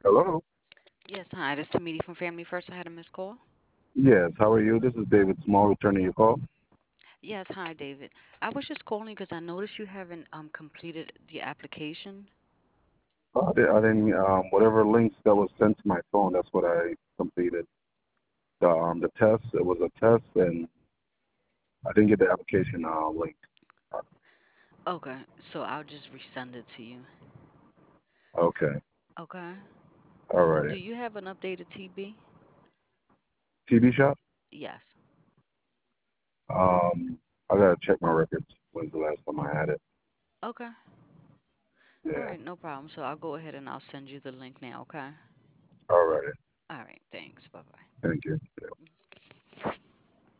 Hello. Yes, hi, this is Tamiti from Family First. I had a missed call. Yes. How are you? This is David Small returning your call. Yes, hi, David. I was just calling because I noticed you haven't completed the application. I didn't whatever links that was sent to my phone. That's what I completed. The test. It was a test, and I didn't get the application link. Uh, Okay, so I'll just resend it to you. okay. Okay. All right. Do you have an updated TB? TV shop. Yes. I gotta check my records. When's the last time I had it? Okay. All Yeah. right, no problem. So I'll go ahead and I'll send you the link now, okay? All right. All right, thanks. Bye bye. Thank you.